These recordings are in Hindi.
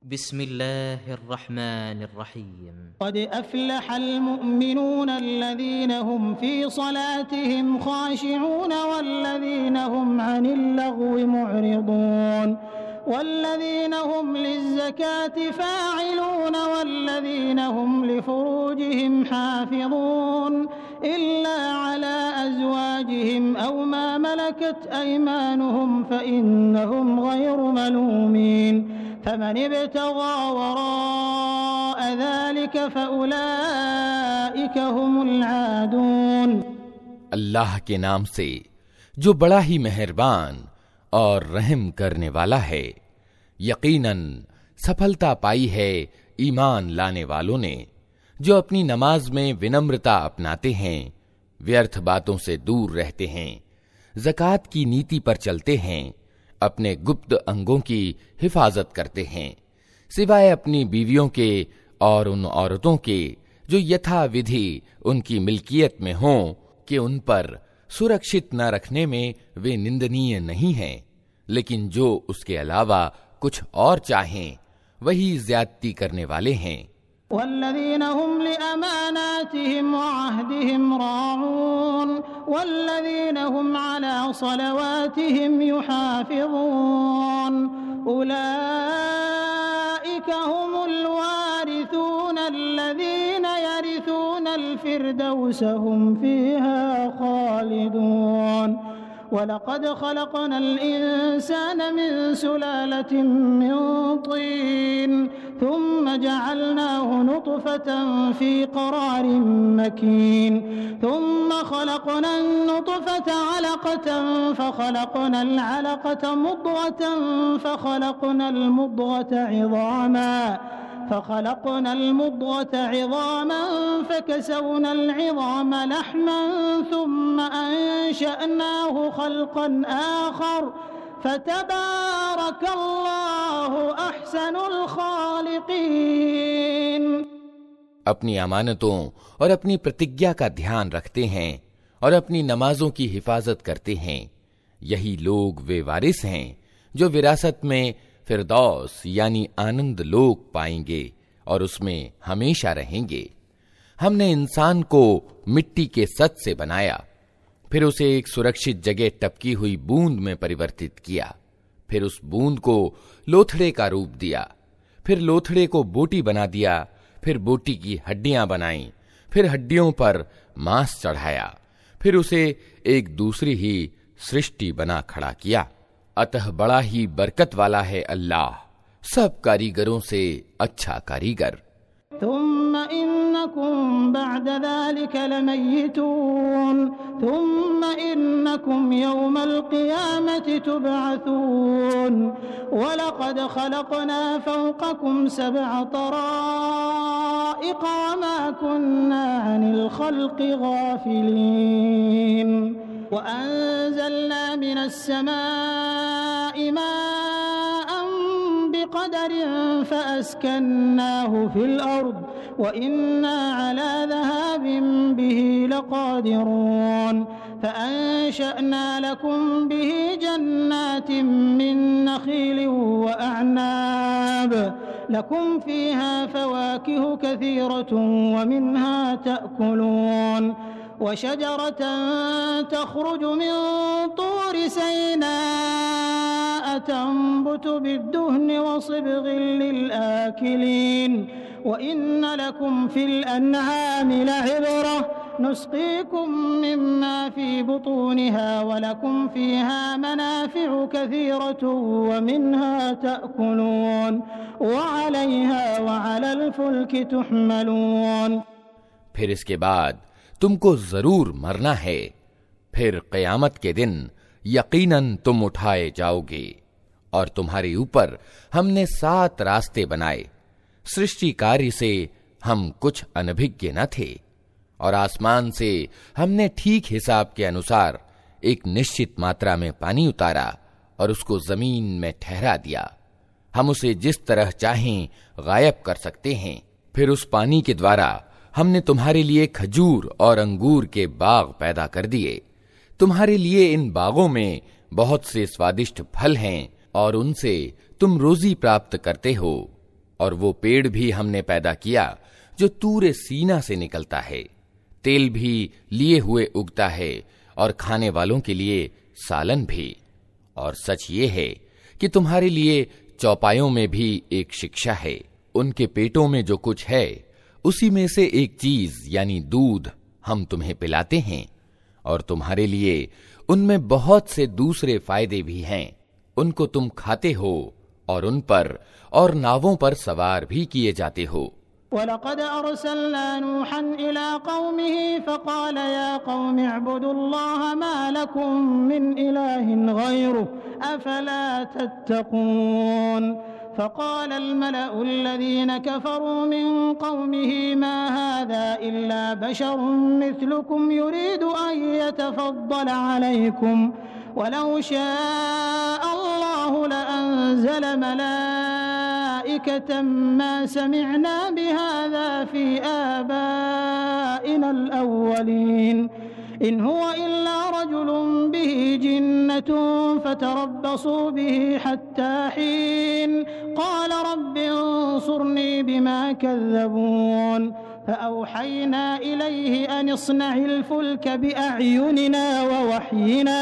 बिस्मिल्लाहिर्रहमानिर्रहीम। क़द अफ़्लहल मुअमिनून अल्लज़ीना हुम फ़ी सलातिहिम ख़ाशिऊन वल्लज़ीना हुम अनिल लग़्वी मुअरिदून वल्लज़ीना हुम लिज़्ज़काति फ़ाइलून वल्लज़ीना हुम लिफ़ुरूजिहिम हाफ़िज़ून इल्ला अला अज़वाजिहिम औ मा मलकत ऐमानुहुम फ़इन्नहुम ग़ैरु मलूमीन फमन इब्तग़ा वराअ ज़ालिक फ़उलाइक हुमुल आदून। अल्लाह के नाम से जो बड़ा ही मेहरबान और रहम करने वाला है। यकीनन सफलता पाई है ईमान लाने वालों ने, जो अपनी नमाज में विनम्रता अपनाते हैं, व्यर्थ बातों से दूर रहते हैं, ज़कात की नीति पर चलते हैं, अपने गुप्त अंगों की हिफाजत करते हैं, सिवाय अपनी बीवियों के और उन औरतों के जो यथाविधि उनकी मिल्कियत में हों कि उन पर सुरक्षित न रखने में वे निंदनीय नहीं हैं, लेकिन जो उसके अलावा कुछ और चाहें वही ज्यादती करने वाले हैं। वल्लज़ीना हुम लिअमानातिहिम वअहदिहिम राऊन वल्लज़ीना हुम अला सलवातिहिम युहाफ़िज़ून उलाइका हुमुल वारिसून अल्लज़ीना यरिसूनल फ़िरदौस हुम फ़ीहा ख़ालिदून। वलक़द ख़लक़नल इंसान मिन सुलालतिन मिन तीन थुम्मा जअलनाहु नुत्फ़तन फ़ी क़रारिन मकीन थुम्मा ख़लक़नन नुत्फ़त अलक़तन फ़ख़लक़नल अलक़त मुद्ग़तन फ़ख़लक़नल मुद्ग़त इज़ामा फकसवना العظام لحما ثم أنشأناه خلقا آخر فتبارك الله أحسن الخالقين। अपनी अमानतों और अपनी प्रतिज्ञा का ध्यान रखते हैं और अपनी नमाजों की हिफाजत करते हैं। यही लोग वे वारिस हैं जो विरासत में फिरदौस यानी आनंद लोक पाएंगे और उसमें हमेशा रहेंगे। हमने इंसान को मिट्टी के सत से बनाया, फिर उसे एक सुरक्षित जगह टपकी हुई बूंद में परिवर्तित किया, फिर उस बूंद को लोथड़े का रूप दिया, फिर लोथड़े को बोटी बना दिया, फिर बोटी की हड्डियां बनाई, फिर हड्डियों पर मांस चढ़ाया, फिर उसे एक दूसरी ही सृष्टि बना खड़ा किया। अतः बड़ा ही बरकत वाला है अल्लाह, सब कारीगरों से अच्छा कारीगर। थुम्मा इन्नकुम बअद ज़ालिक लमय्यितून थुम्मा इन्नकुम यौमल क़ियामति तुबअसून वलक़द ख़लक़ना फ़ौक़कुम सबअ तराइक़ वमा कुन्ना अनिल ख़ल्क़ि गाफ़िलीन वअंज़लना मिनस समाइ माअन बिक़दरिन फ़अस्कन्नाहु फ़िल अर्ज़ वइन्ना अला ज़हाबिन बिही लक़ादिरून फ़अंशअना लकुम बिही जन्नातिन मिन नख़ीलिन वअअनाब लकुम फ़ीहा फ़वाकिहु कसीरतुन वमिन्हा तअकुलून वशजरतन तख़रुजु मिन तूरि सैनाअ तंबुतु बिद्दुहन वसिब्ग़िन लिलआकिलीन वइन्न लकुम फ़िल अन्आमि लइब्रह नुस्क़ीकुम मिम्मा फ़ी बुतूनिहा वलकुम फ़ीहा मनाफ़िअु कसीरतुन वमिन्हा तअकुलून वअलैहा वअलल फ़ुल्कि तुहमलून। फिर इसके बाद तुमको जरूर मरना है, फिर क़यामत के दिन यकीनन तुम उठाए जाओगे और तुम्हारे ऊपर हमने 7 रास्ते बनाए। सृष्टि कार्य से हम कुछ अनभिज्ञ न थे और आसमान से हमने ठीक हिसाब के अनुसार एक निश्चित मात्रा में पानी उतारा और उसको जमीन में ठहरा दिया। हम उसे जिस तरह चाहें गायब कर सकते हैं। फिर उस पानी के द्वारा हमने तुम्हारे लिए खजूर और अंगूर के बाग पैदा कर दिए। तुम्हारे लिए इन बागों में बहुत से स्वादिष्ट फल हैं और उनसे तुम रोजी प्राप्त करते हो। और वो पेड़ भी हमने पैदा किया जो तूरे सीना से निकलता है, तेल भी लिए हुए उगता है और खाने वालों के लिए सालन भी। और सच ये है कि तुम्हारे लिए चौपायों में भी एक शिक्षा है। उनके पेटों में जो कुछ है उसी में से एक चीज यानी दूध हम तुम्हें पिलाते हैं, और तुम्हारे लिए उनमें बहुत से दूसरे फायदे भी हैं। उनको तुम खाते हो और उन पर और नावों पर सवार भी किए जाते हो। वलक़द अरसलना नूहन इला क़ौमिही फ़क़ाल या क़ौमि अअ्बुदुल्लाह मा लकुम मिन इलाहिन ग़ैरुहु अफ़ला तत्तक़ून। फ़क़ाल अल-मलअु अल्लज़ीन कफ़रू मिन क़ौमिही मा हाज़ा इल्ला बशरुन मिस्लुकुम युरीदु अन यतफ़द्दल अलैकुम वलौ शाअ अल्लाहु लअंज़ल मलाइकतन मा समिअना बिहाज़ा फ़ी आबाइना अल-अव्वलीन इन हुवा इल्ला रजुलुन बिही जिन्नतुन फ़तरब्बसू बिही हत्ता हीन क़ाल रब्बि अंसुरनी बिमा कज़्ज़बून फ़अौहयना इलैहि अन इस्नइल फ़ुल्क बिअअयुनिना ववह्यिना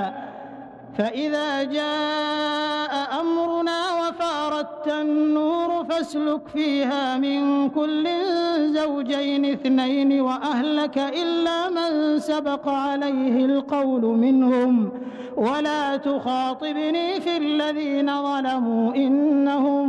फ़इज़ा जाअ अम्रुना वफ़ारत अन्नूर फ़स्लुक फ़ीहा मिन कुल्लिन ज़ौजैन इस्नैन वअहलक इल्ला मन सबक़ अलैहिल क़ौलु मिनहुम वला तुख़ातिबनी फ़िल्लज़ीन ज़लमू इन्नहुम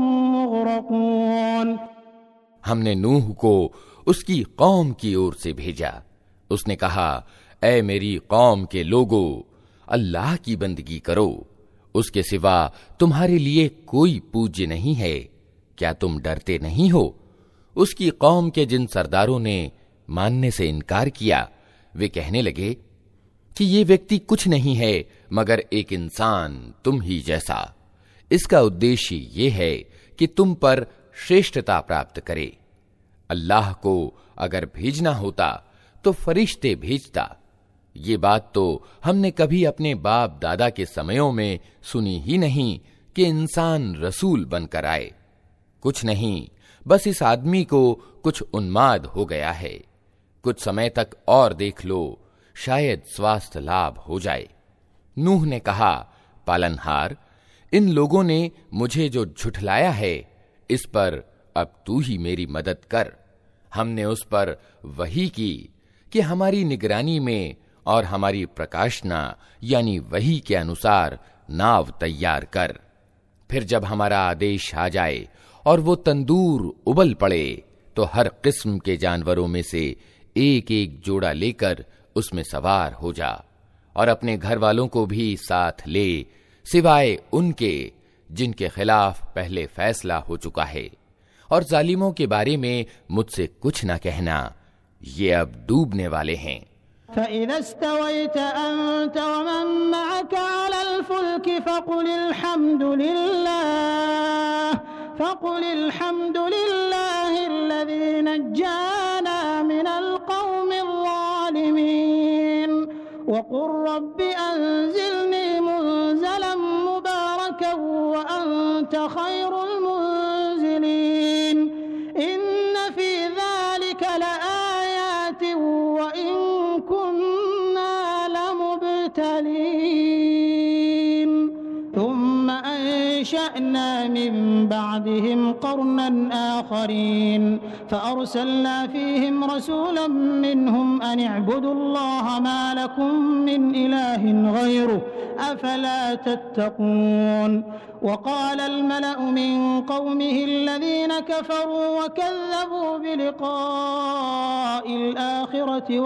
मुग़रक़ून। हमने नूह को उसकी कौम की ओर से भेजा। उसने कहा, ऐ मेरी कौम के लोगो, अल्लाह की बंदगी करो, उसके सिवा तुम्हारे लिए कोई पूज्य नहीं है। क्या तुम डरते नहीं हो? उसकी कौम के जिन सरदारों ने मानने से इनकार किया, वे कहने लगे कि ये व्यक्ति कुछ नहीं है मगर एक इंसान तुम ही जैसा। इसका उद्देश्य ये है कि तुम पर श्रेष्ठता प्राप्त करे। अल्लाह को अगर भेजना होता तो फरिश्ते भेजता। ये बात तो हमने कभी अपने बाप दादा के समयों में सुनी ही नहीं कि इंसान रसूल बनकर आए। कुछ नहीं, बस इस आदमी को कुछ उन्माद हो गया है। कुछ समय तक और देख लो, शायद स्वास्थ्य लाभ हो जाए। नूह ने कहा, पालनहार, इन लोगों ने मुझे जो झुठलाया है, इस पर अब तू ही मेरी मदद कर। हमने उस पर वही की कि हमारी निगरानी में और हमारी प्रकाशना यानी वही के अनुसार नाव तैयार कर। फिर जब हमारा आदेश आ जाए और वो तंदूर उबल पड़े तो हर किस्म के जानवरों में से एक एक जोड़ा लेकर उसमें सवार हो जा और अपने घर वालों को भी साथ ले, सिवाय उनके जिनके खिलाफ पहले फैसला हो चुका है। और जालिमों के बारे में मुझसे कुछ न कहना, ये अब डूबने वाले हैं। फ़इज़ा इस्तवैत अन्त वमन मअक अलल फ़ुल्क फ़क़ुलिल हम्दुलिल्लाहि अल्लज़ी नज्जाना मिनल क़ौमिज़ ज़ालिमीन वक़ुल रब्बि अंज़िलनी मुनज़लन मुबारकन व अंत खैरुल मुनज़िलीन इन्न फ़ी ज़ालिक लआयातिन व इन कुन्ना लमुब्तलीन थुम्मा अंशअना मिन बअदिहिम क़रनन आख़रीन फ़अरसलना फ़ीहिम रसूलन मिनहुम अन इअ्बुदुल्लाह मा लकुम मिन इलाहिन ग़ैरुहु अफ़ला तत्तक़ून। वक़ाल अल-मलअु मिन क़ौमिहि अल्लज़ीन कफ़रू वकज़्ज़बू बिलिक़ाइल आख़िरति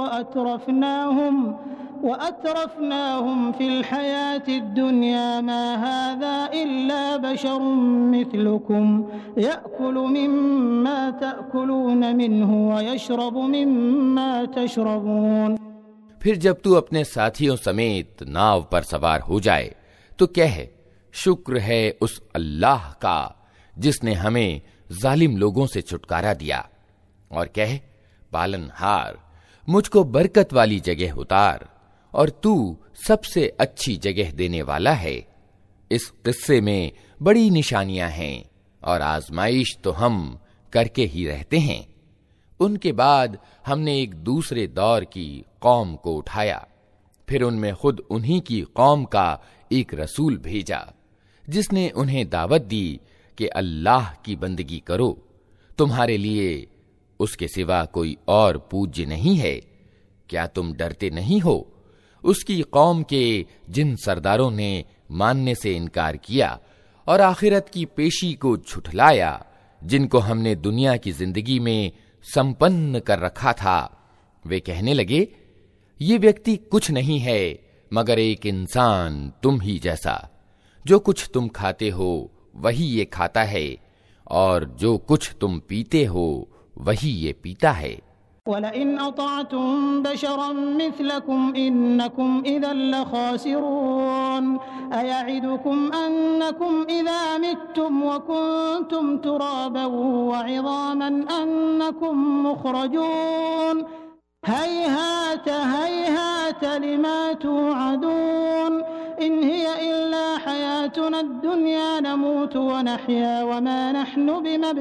वअतरफ़नाहुम फ़िल हयातिद दुनिया मा हाज़ा इल्ला बशरुन मिस्लुकुम यअकुलु मिम्मा तअकुलून मिन्हु वयशरबु मिम्मा तशरबून। फिर जब तू अपने साथियों समेत नाव पर सवार हो जाए तो कह, शुक्र है उस अल्लाह का जिसने हमें जालिम लोगों से छुटकारा दिया। और कह, पालनहार, मुझको बरकत वाली जगह उतार और तू सबसे अच्छी जगह देने वाला है। इस किस्से में बड़ी निशानियां हैं और आजमाइश तो हम करके ही रहते हैं। उनके बाद हमने एक दूसरे दौर की कौम को उठाया, फिर उनमें खुद उन्हीं की कौम का एक रसूल भेजा, जिसने उन्हें दावत दी कि अल्लाह की बंदगी करो, तुम्हारे लिए उसके सिवा कोई और पूज्य नहीं है। क्या तुम डरते नहीं हो? उसकी कौम के जिन सरदारों ने मानने से इनकार किया और आखिरत की पेशी को झुठलाया, जिनको हमने दुनिया की जिंदगी में संपन्न कर रखा था, वे कहने लगे, ये व्यक्ति कुछ नहीं है मगर एक इंसान तुम ही जैसा। जो कुछ तुम खाते हो वही ये खाता है, और जो कुछ तुम पीते हो वही ये पीता है। वलइन अताअतुम बशरन मिथलकुम इन्नकुम इदन लखासिरून अयइदुकुम अन्नकुम इदा मित्तुम वकुंतुम तुराबन वइज़ामन अन्नकुम मुखरजून हैहात हैहात लिमा तुअदून इन हिय इल्ला हयातुना दुनिया नमूतु व नहया वमा नहनु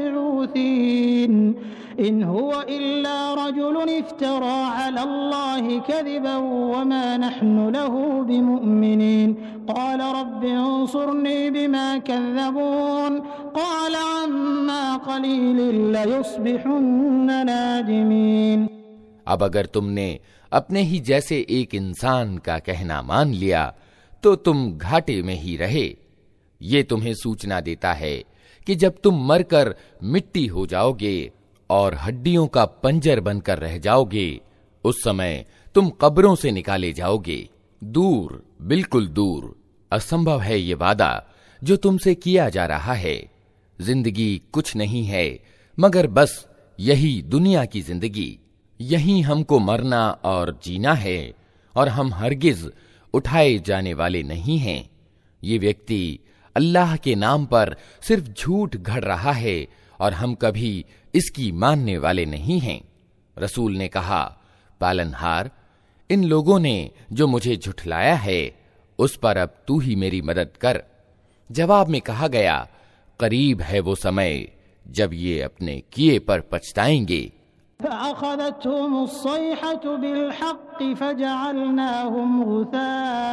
बिमबऊसीन इन हुवा इल्ला रजुलुन इफ्तरा अला अल्लाहि कज़िबन वमा नहनु लहु बिमुमिनीन क़ाल रब्बि अंसुरनी बिमा कज़्ज़बून क़ाल अम्मा क़लीलिन लयुस्बिहुन्न नादिमीन। अब अगर तुमने अपने ही जैसे एक इंसान का कहना मान लिया तो तुम घाटे में ही रहे। ये तुम्हें सूचना देता है कि जब तुम मरकर मिट्टी हो जाओगे और हड्डियों का पंजर बनकर रह जाओगे, उस समय तुम कब्रों से निकाले जाओगे। दूर, बिल्कुल दूर, असंभव है ये वादा जो तुमसे किया जा रहा है। जिंदगी कुछ नहीं है मगर बस यही दुनिया की जिंदगी, यही हमको मरना और जीना है, और हम हरगिज उठाए जाने वाले नहीं हैं। ये व्यक्ति अल्लाह के नाम पर सिर्फ झूठ गढ़ रहा है और हम कभी इसकी मानने वाले नहीं हैं। रसूल ने कहा, पालनहार, इन लोगों ने जो मुझे झुठलाया है उस पर अब तू ही मेरी मदद कर। जवाब में कहा गया, करीब है वो समय जब ये अपने किए पर पछताएंगे। फअख़ज़तहुम अस्सैहतु बिलहक़्क़ि फजअलनाहुम गुसाअ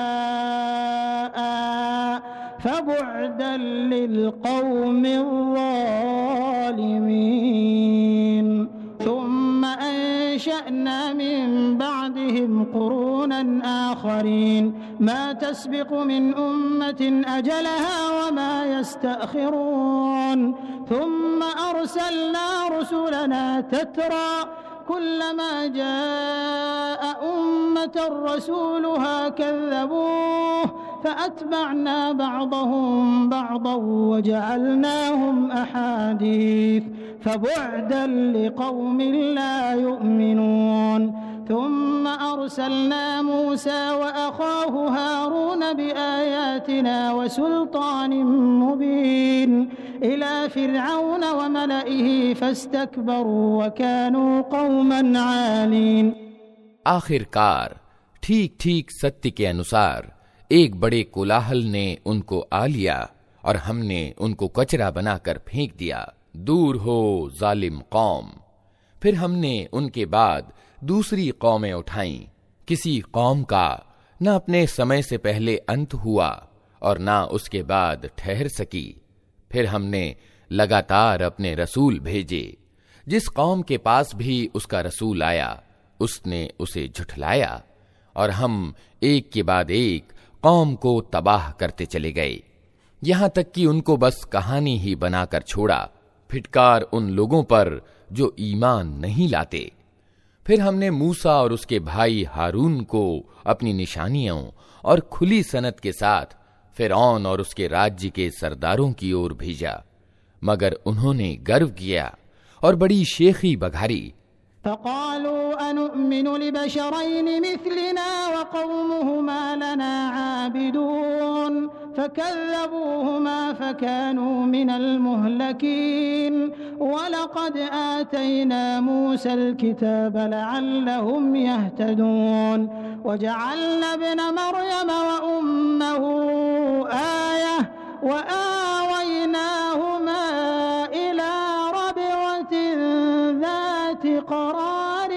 फबुअदन लिलक़ौमिज़ ज़ालिमीन थुम्मा अंशअना मिन बअदिहिम क़ुरूनन आख़रीन मा तस्बिक़ु मिन उम्मतिन अजलहा वमा यस्तअख़िरून थुम्मा अर्सलना रुसुलना तत्रा कुल्लमा जाअ उम्मतन रसूलुहा कज़्ज़बूहु फअत्बअना बअदहुम बअदन वजअलनाहुम अहादीथ फबुअदन लिक़ौमिन ला युमिनून थुम्मा अर्सलना मूसा वअख़ाहु हारून बिआयातिना वसुल्तानिन मुबीन इला फ़िरऔन वमलइहि फ़स्तकबरू वकानू क़ौमन आलीन। आखिरकार ठीक ठीक सत्य के अनुसार एक बड़े कोलाहल ने उनको आ लिया और हमने उनको कचरा बनाकर फेंक दिया। दूर हो जालिम कौम। फिर हमने उनके बाद दूसरी कौमें उठाईं। किसी कौम का न अपने समय से पहले अंत हुआ और न उसके बाद ठहर सकी। फिर हमने लगातार अपने रसूल भेजे। जिस कौम के पास भी उसका रसूल आया उसने उसे झुठलाया, और हम एक के बाद एक कौम को तबाह करते चले गए, यहां तक कि उनको बस कहानी ही बनाकर छोड़ा। फिटकार उन लोगों पर जो ईमान नहीं लाते। फिर हमने मूसा और उसके भाई हारून को अपनी निशानियों और खुली सनत के साथ फिरौन और उसके राज्य के सरदारों की ओर भेजा, मगर उन्होंने गर्व किया और बड़ी शेखी बघारी। फ़क़ालू अनुअ्मिनु लिबशरैनि मिस्लिना वक़ौमुहुमा लना आबिदून फ़कज़्ज़बूहुमा फ़कानू मिनल मुहलकीन वलक़द आतैना मूसल किताब लअल्लहुम यहतदून वजअलना इब्न मर्यम व उम्महु आयह व आवैनाहुमा ذات قرار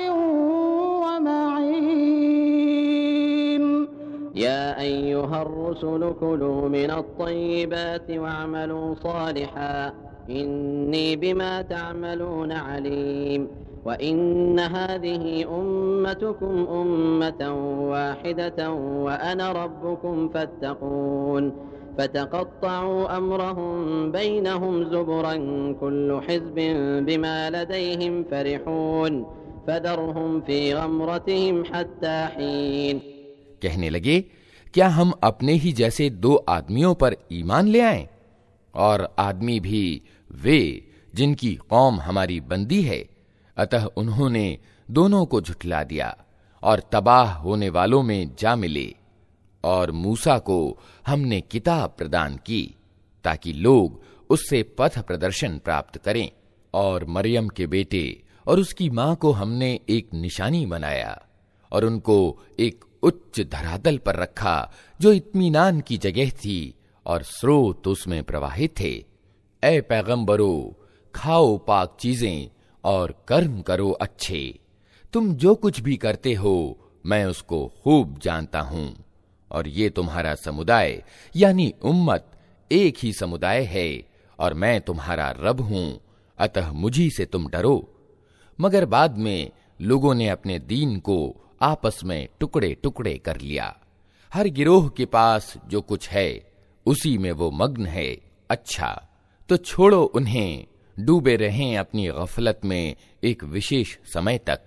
ومعين या अय्युहर रुसुल कुलू मिनत-तय्यिबात वअमलू सालिहा इन्नी बिमा तअमलून अलीम व इन्न हादिही उम्मतुकुम उम्मतन वाहिदतन व अना रब्बुकुम फत्तकून फ़तक़त्तअू अम्रहुम बैनहुम ज़ुबुरन कुल्लु हिज़्बिन बिमा लदैहिम फ़रिहून फ़दरहुम फ़ी ग़मरतिहिम हत्ता हीन। कहने लगे, क्या हम अपने ही जैसे दो आदमियों पर ईमान ले आएं? और आदमी भी वे जिनकी कौम हमारी बंदी है। अतः उन्होंने दोनों को झुठला दिया और तबाह होने वालों में जा मिले। और मूसा को हमने किताब प्रदान की ताकि लोग उससे पथ प्रदर्शन प्राप्त करें। और मरियम के बेटे और उसकी मां को हमने एक निशानी बनाया और उनको एक उच्च धरातल पर रखा जो इत्मीनान की जगह थी और स्रोत उसमें प्रवाहित थे। ऐ पैगंबरो, खाओ पाक चीजें और कर्म करो अच्छे। तुम जो कुछ भी करते हो मैं उसको खूब जानता हूं। और ये तुम्हारा समुदाय यानी उम्मत एक ही समुदाय है और मैं तुम्हारा रब हूं, अतः मुझी से तुम डरो। मगर बाद में लोगों ने अपने दीन को आपस में टुकड़े टुकड़े कर लिया। हर गिरोह के पास जो कुछ है उसी में वो मग्न है। अच्छा तो छोड़ो उन्हें, डूबे रहें अपनी गफलत में एक विशेष समय तक।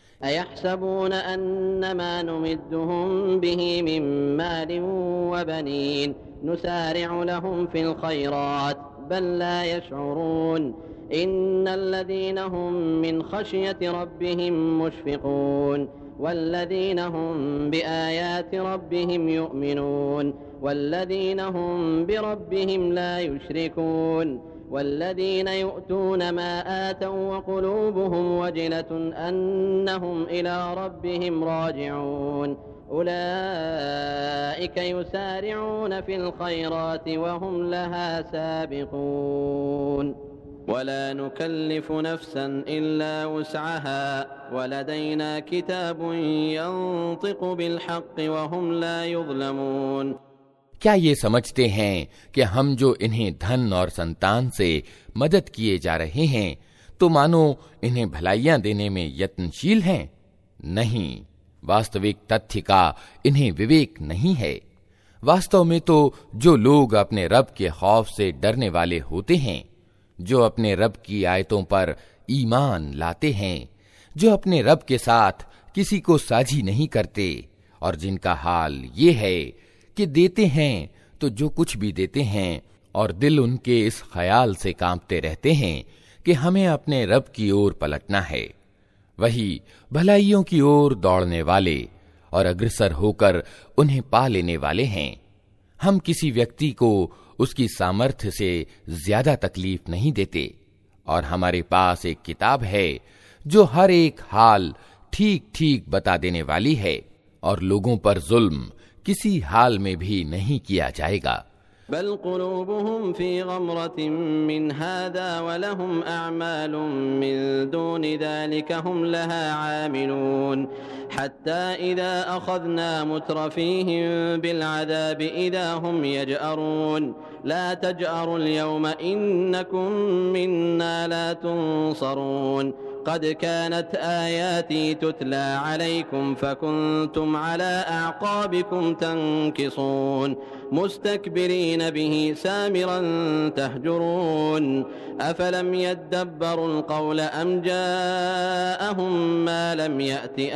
अयहसबून अन्नमा नुमिद्दुहुम बिही मिन मालिन व बनीन नुसारिउ लहुम फिल खैरात बल ला यशउरून इन्नल्लज़ीना हुम मिन खशियति रब्बिहिम मुशफिकून वल्लज़ीना हुम बिआयाति रब्बिहिम युमिनून वल्लज़ीना हुम बिरब्बिहिम ला युशरिकून वल्लज़ीना युअतून मा आतौ व क़ुलूबुहुम वजिलतुन अन्नहुम इला रब्बिहिम राजिऊन उलाइका युसारिऊन फिल खैराति व हुम लहा साबिकून वला नुकल्लिफु नफ्सन इल्ला वुस्अहा वलदैना किताबुन यंतिक़ु बिल हक़्क़ि व हुम ला युज़लमून। क्या ये समझते हैं कि हम जो इन्हें धन और संतान से मदद किए जा रहे हैं तो मानो इन्हें भलाइयां देने में यत्नशील हैं? नहीं, वास्तविक तथ्य का इन्हें विवेक नहीं है। वास्तव में तो जो लोग अपने रब के खौफ से डरने वाले होते हैं, जो अपने रब की आयतों पर ईमान लाते हैं, जो अपने रब के साथ किसी को साझी नहीं करते और जिनका हाल ये है कि देते हैं तो जो कुछ भी देते हैं और दिल उनके इस ख्याल से कांपते रहते हैं कि हमें अपने रब की ओर पलटना है, वही भलाइयों की ओर दौड़ने वाले और अग्रसर होकर उन्हें पा लेने वाले हैं। हम किसी व्यक्ति को उसकी सामर्थ्य से ज्यादा तकलीफ नहीं देते और हमारे पास एक किताब है जो हर एक हाल ठीक ठीक बता देने वाली है और लोगों पर जुल्म किसी हाल में भी नहीं किया जाएगा। बल क़ुलूबुहुम फ़ी ग़मरतिन मिन हाज़ा व लहुम अअमालुन मिन दूनि ज़ालिका हुम लहा आमिलून हत्ता इज़ा अख़ज़ना मुत्रफ़ीहिम बिलअज़ाबि इज़ा हुम यजअरून ला तजअरुल यौम इन्नकुम मिन्ना ला तुनसरून क़द कानत आयाती तुतला अलैकुम फ़कुन्तुम अला अअक़ाबिकुम तंकिसून मुस्तकबिरीन बिही सामिरन तहजुरून अफ़लम यद्दब्बरुल क़ौल अम जाअहुम मा लम यअति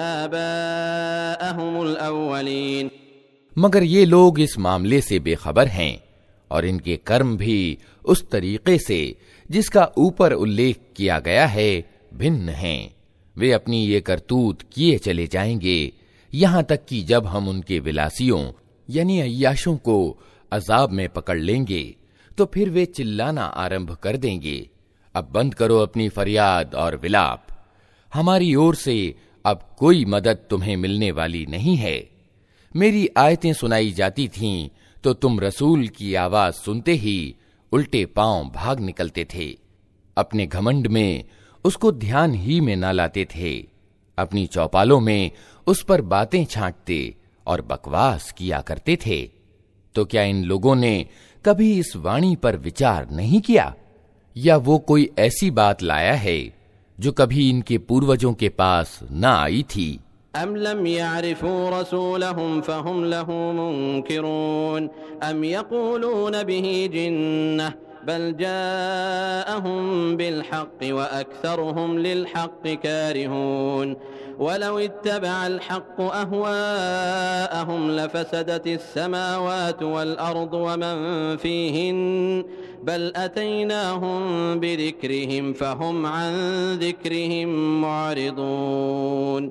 आबाअहुमुल अव्वलीन। मगर ये लोग इस मामले से बेखबर हैं और इनके कर्म भी उस तरीके से जिसका ऊपर उल्लेख किया गया है भिन्न हैं। वे अपनी ये करतूत किए चले जाएंगे यहां तक कि जब हम उनके विलासियों यानी अय्याशों को अजाब में पकड़ लेंगे तो फिर वे चिल्लाना आरंभ कर देंगे, अब बंद करो अपनी फरियाद और विलाप, हमारी ओर से अब कोई मदद तुम्हें मिलने वाली नहीं है। मेरी आयतें सुनाई जाती थीं तो तुम रसूल की आवाज सुनते ही उल्टे पांव भाग निकलते थे। अपने घमंड में उसको ध्यान ही में न लाते थे, अपनी चौपालों में उस पर बातें छांटते और बकवास किया करते थे। तो क्या इन लोगों ने कभी इस वाणी पर विचार नहीं किया, या वो कोई ऐसी बात लाया है जो कभी इनके पूर्वजों के पास न आई थी? अम लम यारिफू रसूलहुम फहुम लहू मुनकिरून अम यक़ूलून बिही जिन्नह बल जाअहुम बिल हक़्क़ि व अक्सरुहुम लिल हक़्क़ि कारिहून वलौ इत्तबअल हक़्क़ु अहवाअहुम लफसदतिस समावातु वल अर्दु व मन फ़ीहिन्न बल अतैनाहुम बिज़िक्रिहिम फहुम अन ज़िक्रिहिम मुअरिदून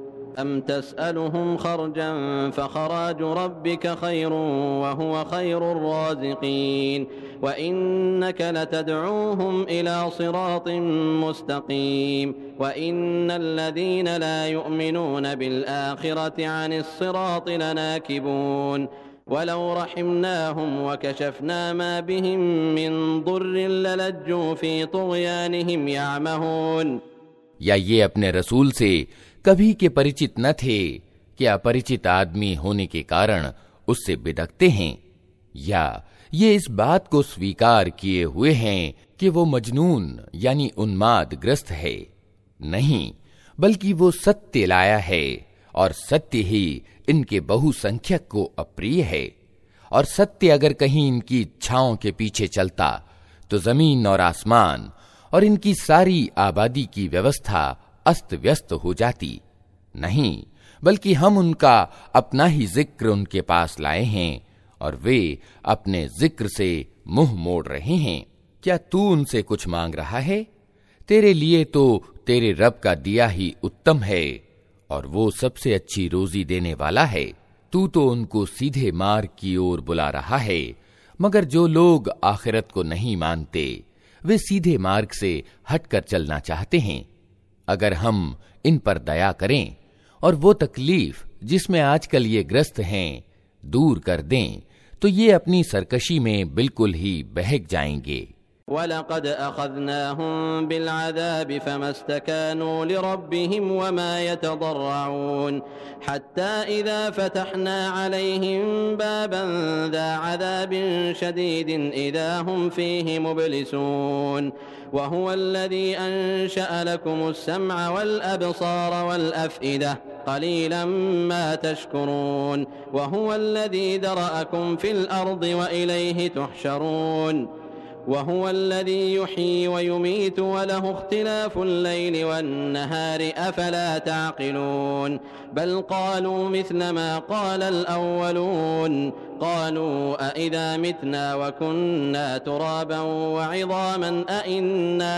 अम तस्अलुहुम खर्जन फखराजु रब्बिक खैरुन व हुव खैरुर राज़िक़ीन व इन्नक लतदऊहुम इला सिरातिन मुस्तक़ीम व इन्नल लज़ीन ला युमिनून बिल आखिरति अनिस सिराति लनाकिबून वलौ रहिमनाहुम व कशफना मा बिहिम मिन दुर्रिन ललज्जू फी तुग़यानिहिम यअमहून। या ये अपने रसूल से कभी के परिचित न थे कि अपरिचित आदमी होने के कारण उससे बिदकते हैं, या ये इस बात को स्वीकार किए हुए हैं कि वो मजनून यानी उन्माद ग्रस्त है? नहीं, बल्कि वो सत्य लाया है, और सत्य ही इनके बहुसंख्यक को अप्रिय है। और सत्य अगर कहीं इनकी इच्छाओं के पीछे चलता तो जमीन और आसमान और इनकी सारी आबादी की व्यवस्था अस्त व्यस्त हो जाती। नहीं, बल्कि हम उनका अपना ही जिक्र उनके पास लाए हैं, और वे अपने जिक्र से मुंह मोड़ रहे हैं। क्या तू उनसे कुछ मांग रहा है? तेरे लिए तो तेरे रब का दिया ही उत्तम है, और वो सबसे अच्छी रोजी देने वाला है। तू तो उनको सीधे मार्ग की ओर बुला रहा है, मगर जो लोग आखिरत को नहीं मानते वे सीधे मार्ग से हटकर चलना चाहते हैं। अगर हम इन पर दया करें और वो तकलीफ जिसमें आजकल ये ग्रस्त हैं दूर कर दें, तो ये अपनी सरकशी में बिल्कुल ही बहक जाएंगे। वलक़द अख़ज़नाहुम बिलअज़ाबि फ़मस्तकानू लिरब्बिहिम वमा यतज़र्रऊन हत्ता इज़ा फ़तहना अलैहिम बाबन ज़ा अज़ाबिन शदीदिन इज़ा हुम फ़ीहि मुब्लिसून वहुवल्लज़ी अंशअ लकुमुस्समअ वल अब्सार वल अफ़इदा क़लीलन मा तशकुरून वहुवल्लज़ी ज़रअकुम फ़िल अर्दि व इलैहि तुहशरून वहुव अल्लज़ी युह्यी व युमीतु व लहु इख्तिलाफुल लैलि वन नहारि अफला ताक़िलून बल क़ालू मिस्ल मा क़ालल अव्वलून क़ालू अइज़ा मितना व कुन्ना तुराबन व इज़ामन अइन्ना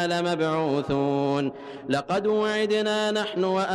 लमबऊसून लक़द वअदना नहनु व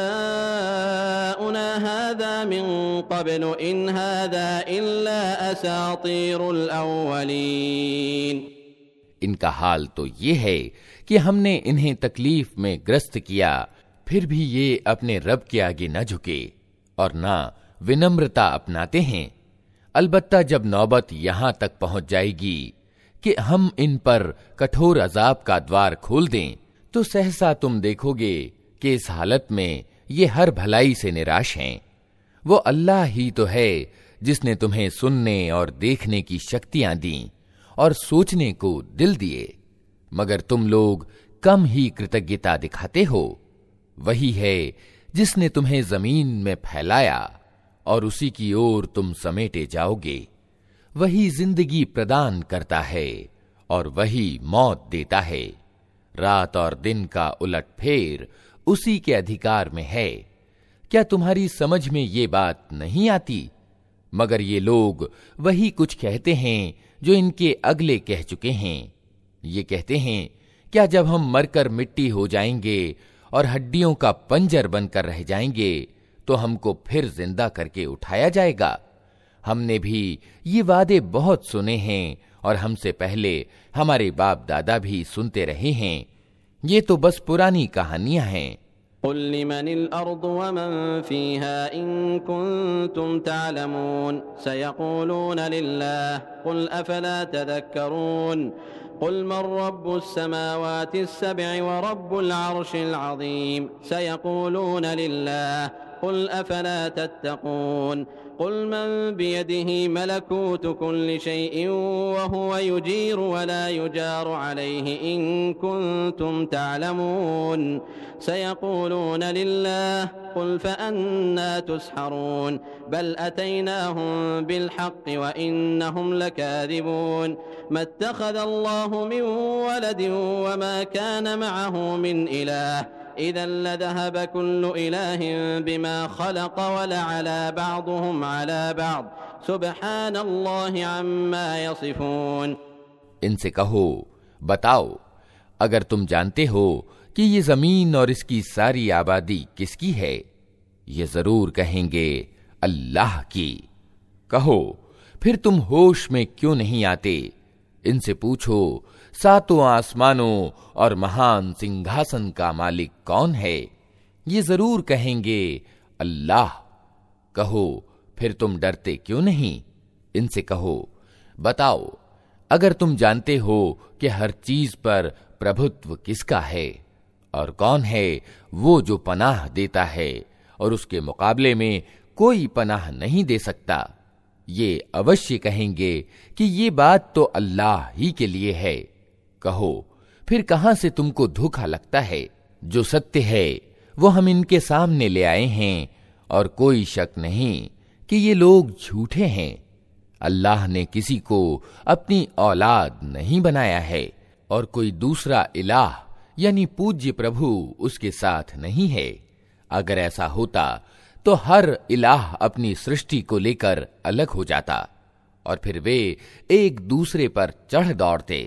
आबाउना हाज़ा मिन क़ब्लु इन हाज़ा इल्ला असातीरुल अव्वलीन। इनका हाल तो ये है कि हमने इन्हें तकलीफ में ग्रस्त किया, फिर भी ये अपने रब के आगे न झुके और न विनम्रता अपनाते हैं। अलबत्ता जब नौबत यहां तक पहुंच जाएगी कि हम इन पर कठोर अजाब का द्वार खोल दें, तो सहसा तुम देखोगे कि इस हालत में ये हर भलाई से निराश हैं। वो अल्लाह ही तो है जिसने तुम्हें सुनने और देखने की शक्तियां दी और सोचने को दिल दिए, मगर तुम लोग कम ही कृतज्ञता दिखाते हो। वही है जिसने तुम्हें जमीन में फैलाया और उसी की ओर तुम समेटे जाओगे। वही जिंदगी प्रदान करता है और वही मौत देता है। रात और दिन का उलटफेर उसी के अधिकार में है। क्या तुम्हारी समझ में ये बात नहीं आती? मगर ये लोग वही कुछ कहते हैं जो इनके अगले कह चुके हैं। ये कहते हैं, क्या जब हम मरकर मिट्टी हो जाएंगे और हड्डियों का पंजर बनकर रह जाएंगे तो हमको फिर जिंदा करके उठाया जाएगा? हमने भी ये वादे बहुत सुने हैं और हमसे पहले हमारे बाप दादा भी सुनते रहे हैं। ये तो बस पुरानी कहानियां हैं। कुल लिमनिल अर्दु व मन फ़ीहा इन कुंतुम तालमून सयक़ूलून लिल्लाह कुल अफ़ला तज़क्करून قل من رب السماوات السبع ورب العرش العظيم سيقولون لله قل أفلا تتقون قل من بيده ملكوت كل شيء وهو يجير ولا يجار عليه إن كنتم تعلمون سيقولون لله قل فأنى تسحرون بل أتيناهم بالحق وإنهم لكاذبون ما اتخذ الله من ولد وما كان معه من إله إذا لذهب كل إله بما خلق ولعلى بعضهم على بعض سبحان الله عما يصفون। इनसे कहो, बताओ, अगर तुम जानते हो कि ये जमीन और इसकी सारी आबादी किसकी है, ये जरूर कहेंगे अल्लाह की। कहो, फिर तुम होश में क्यों नहीं आते? इनसे पूछो, सातों आसमानों और महान सिंहासन का मालिक कौन है? ये जरूर कहेंगे अल्लाह। कहो, फिर तुम डरते क्यों नहीं? इनसे कहो, बताओ, अगर तुम जानते हो कि हर चीज पर प्रभुत्व किसका है और कौन है वो जो पनाह देता है और उसके मुकाबले में कोई पनाह नहीं दे सकता, ये अवश्य कहेंगे कि ये बात तो अल्लाह ही के लिए है। कहो, फिर कहां से तुमको धोखा लगता है? जो सत्य है वो हम इनके सामने ले आए हैं और कोई शक नहीं कि ये लोग झूठे हैं। अल्लाह ने किसी को अपनी औलाद नहीं बनाया है और कोई दूसरा इलाह यानी पूज्य प्रभु उसके साथ नहीं है। अगर ऐसा होता तो हर इलाह अपनी सृष्टि को लेकर अलग हो जाता और फिर वे एक दूसरे पर चढ़ दौड़ते।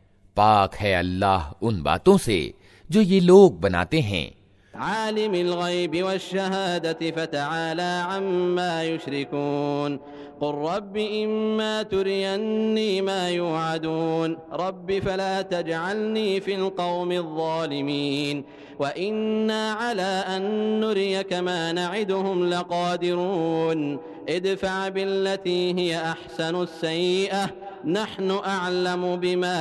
पाक है अल्लाह उन बातों से जो ये लोग बनाते हैं। आलिमिल गैबि वश्शहादति फतआला अम्मा युश्रिकून कुल रब्बि इम्मा तुरियन्नी मा युअदून रब्बि फला तजअलनी फिल कौमिज़ ज़ालिमीन व इन्ना अला अन नुरियक मा नइदुहुम लक़ादिरून इदफ़अ बिल्लती हिय अहसनुस सय्यिअह नहनु अअलमु बिमा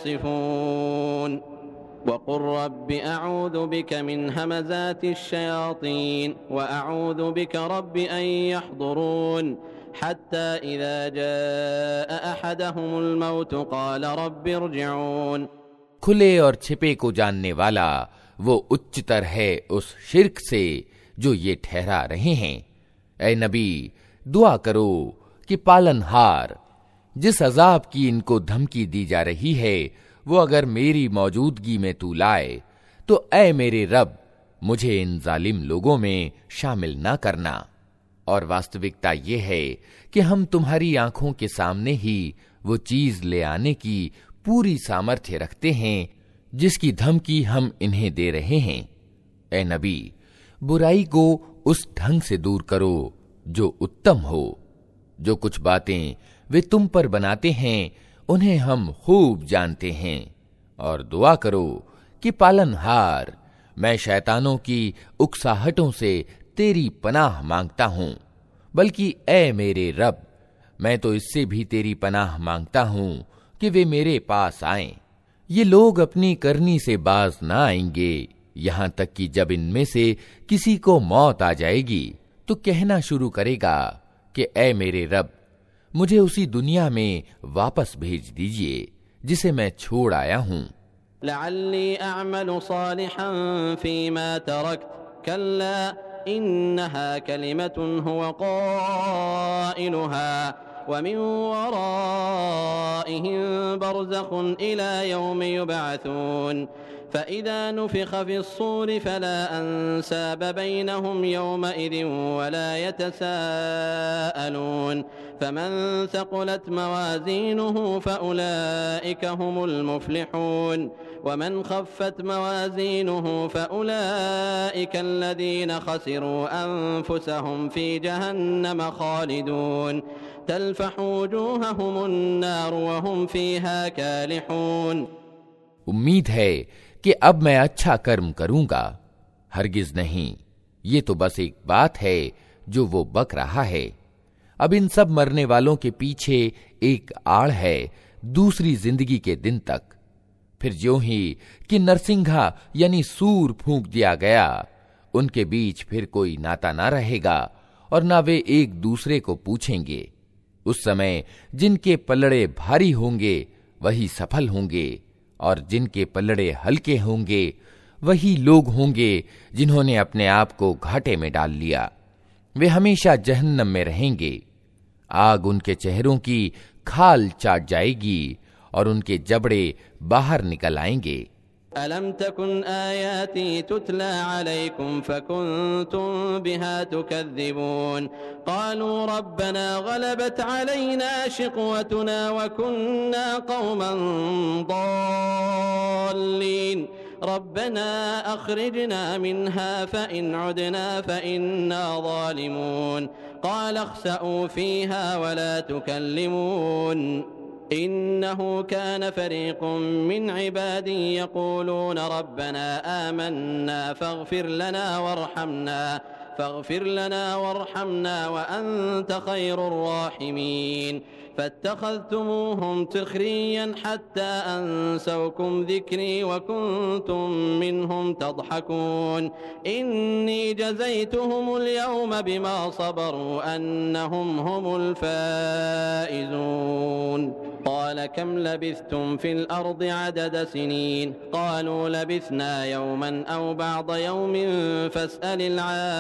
यसिफून वक़ुल रब्बि अऊज़ु बिक मिन हमज़ातिश शयातीन व अऊज़ु बिक रब्बि अन यहज़ुरून हत्ता इज़ा जाअ अहदहुमुल मौत क़ाल रब्बि इरजिऊन। खुले और छिपे को जानने वाला वो उच्चतर है उस शिर्क से जो ये ठहरा रहे हैं। ऐ नबी, दुआ करो कि पालनहार जिस अजाब की इनको धमकी दी जा रही है वो अगर मेरी मौजूदगी में तू लाए तो ऐ मेरे रब, मुझे इन जालिम लोगों में शामिल ना करना। और वास्तविकता ये है कि हम तुम्हारी आंखों के सामने ही वो चीज ले आने की पूरी सामर्थ्य रखते हैं जिसकी धमकी हम इन्हें दे रहे हैं। ऐ नबी, बुराई को उस ढंग से दूर करो जो उत्तम हो। जो कुछ बातें वे तुम पर बनाते हैं उन्हें हम खूब जानते हैं। और दुआ करो कि पालनहार, मैं शैतानों की उकसाहटों से तेरी पनाह मांगता हूं, बल्कि ऐ मेरे रब, मैं तो इससे भी तेरी पनाह मांगता हूं कि वे मेरे पास आएं। ये लोग अपनी करनी से बाज ना आएंगे, यहां तक कि जब इनमें से किसी को मौत आ जाएगी तो कहना शुरू करेगा कि ऐ मेरे रब, मुझे उसी दुनिया में वापस भेज दीजिए जिसे मैं छोड़ आया हूं। लअल्ली अअमलु सालिहन फीमा तरक्त कल्ला इन्नहा कलिमतुन हुवा क़ाइलुहा व मिन वराइहिम बरज़ख़ुन इला यौमि युबअथून फ़इज़ा नुफ़िख़ फ़िस्सूरि फ़ला अंसाब बैनहुम यौमइज़िन वला यतसाअलून फ़मन थक़ुलत मवाज़ीनुहु फ़उलाइक हुमुल मुफ़्लिहून वमन ख़फ़्फ़त मवाज़ीनुहु फ़उलाइक अल्लज़ीन ख़सिरू अन्फ़ुसहुम फ़ी जहन्नम ख़ालिदून तल्फ़हु वुजूहहुमुन नार व हुम फ़ीहा कालिहून। उम्मीद है कि अब मैं अच्छा कर्म करूंगा। हरगिज नहीं, ये तो बस एक बात है जो वो बक रहा है। अब इन सब मरने वालों के पीछे एक आड़ है दूसरी जिंदगी के दिन तक, फिर ज्यों ही कि नरसिंघा यानी सूर फूंक दिया गया, उनके बीच फिर कोई नाता ना रहेगा और ना वे एक दूसरे को पूछेंगे। उस समय जिनके पल्लड़े भारी होंगे वही सफल होंगे, और जिनके पल्लड़े हल्के होंगे वही लोग होंगे जिन्होंने अपने आप को घाटे में डाल लिया। वे हमेशा जहन्नम में रहेंगे। आग उनके चेहरों की खाल चाट जाएगी और उनके जबड़े बाहर निकल आएंगे। अलम तकुन आयाती तुतला अलैकुम फकुंतुम बिहा तुकद्दिबून क़ालू रब्बना ग़लबत अलैना शिक़वतुना व कुन्ना क़ौमन ضالीन रब्बना अख़रिजना मिन्हा फ़इन उदना फ़इन्ना ज़ालिमून क़ाल अख़्सअू फ़ीहा वला तुकल्लिमून इन्नहु कान फ़रीक़ुम मिन इबादी यक़ूलून रब्बना आमन्ना फ़ग़फ़िर लना वरहमना व अन्त ख़ैरुर राहिमीन फ़त्तख़ज़्तुमूहुम सिख़रिय्यन हत्ता अंसौकुम ज़िक्री व कुन्तुम मिनहुम तज़हकून इन्नी जज़ैतुहुमुल यौम बिमा सबरू अन्नहुम हुमुल फ़ाइज़ून क़ाल कम लबिस्थुम फ़िल अर्दि अदद सिनीन क़ालू लबिस्ना यौमन औ बअद यौमिन फ़स्अलिल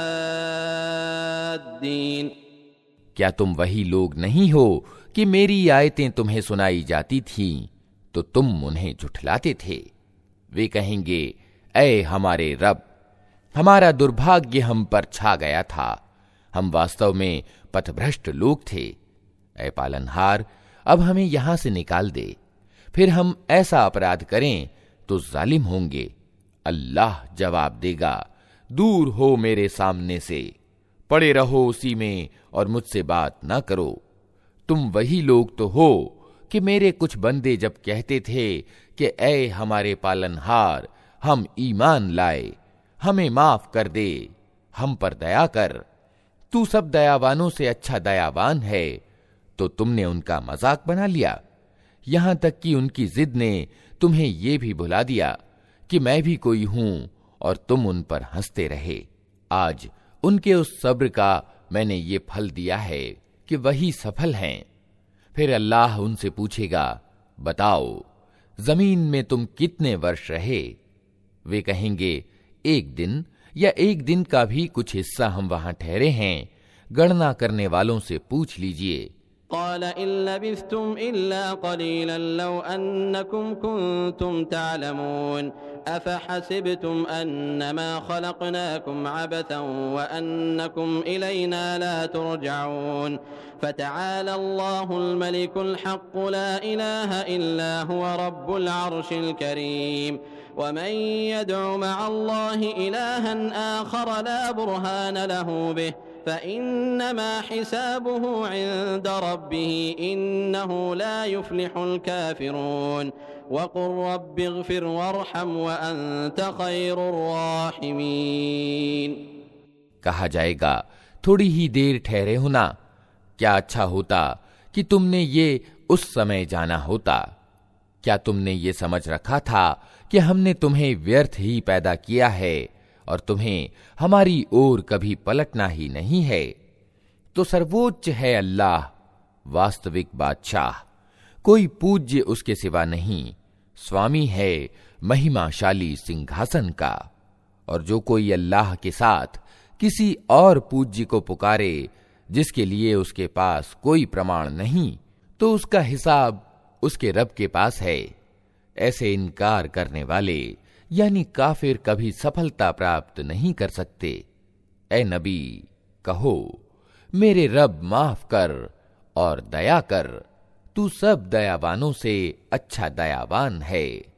आद्दीन। क्या तुम वही लोग नहीं हो कि मेरी आयतें तुम्हें सुनाई जाती थीं तो तुम उन्हें झुठलाते थे? वे कहेंगे, ऐ हमारे रब, हमारा दुर्भाग्य हम पर छा गया था, हम वास्तव में पथभ्रष्ट लोग थे। ऐ पालनहार, अब हमें यहां से निकाल दे, फिर हम ऐसा अपराध करें तो जालिम होंगे। अल्लाह जवाब देगा, दूर हो मेरे सामने से, पड़े रहो उसी में और मुझसे बात ना करो। तुम वही लोग तो हो कि मेरे कुछ बंदे जब कहते थे कि ऐ हमारे पालनहार, हम ईमान लाए, हमें माफ कर दे, हम पर दया कर, तू सब दयावानों से अच्छा दयावान है, तो तुमने उनका मजाक बना लिया। यहां तक कि उनकी जिद ने तुम्हें यह भी भुला दिया कि मैं भी कोई हूं और तुम उन पर हंसते रहे। आज उनके उस सब्र का मैंने ये फल दिया है कि वही सफल हैं। फिर अल्लाह उनसे पूछेगा, बताओ जमीन में तुम कितने वर्ष रहे? वे कहेंगे, 1 दिन या 1 दिन का भी कुछ हिस्सा हम वहां ठहरे हैं। गणना करने वालों से पूछ लीजिए। क़ाल इन लबिस्थुम इल्ला क़लीलन लौ अन्नकुम कुन्तुम तअलमून अफ़हसिबतुम अन्नमा ख़लक़नाकुम अबथन व अन्नकुम इलैना ला तुरजऊन फ़तआला अल्लाहुल मलिकुल हक़्क़ु ला इलाहा इल्ला हुवा रब्बुल अर्शिल करीम वमन यदउ मअल्लाहि इलाहन आख़र ला बुरहान लहू बिहि फ़इन्नमा हिसाबुहु इन्द रब्बिहि इन्नहु ला युफ़्लिहुल काफ़िरून वक़ुल रब्बिग़फ़िर वरहम व अन्त ख़ैरुर राहिमीन। कहा जाएगा, थोड़ी ही देर ठहरे हो ना, क्या अच्छा होता कि तुमने ये उस समय जाना होता। क्या तुमने ये समझ रखा था कि हमने तुम्हें व्यर्थ ही पैदा किया है और तुम्हें हमारी ओर कभी पलटना ही नहीं है? तो सर्वोच्च है अल्लाह, वास्तविक बादशाह, कोई पूज्य उसके सिवा नहीं, स्वामी है महिमाशाली सिंहासन का। और जो कोई अल्लाह के साथ किसी और पूज्य को पुकारे जिसके लिए उसके पास कोई प्रमाण नहीं, तो उसका हिसाब उसके रब के पास है। ऐसे इनकार करने वाले यानी काफिर कभी सफलता प्राप्त नहीं कर सकते। ए नबी, कहो, मेरे रब माफ कर और दया कर, तू सब दयावानों से अच्छा दयावान है।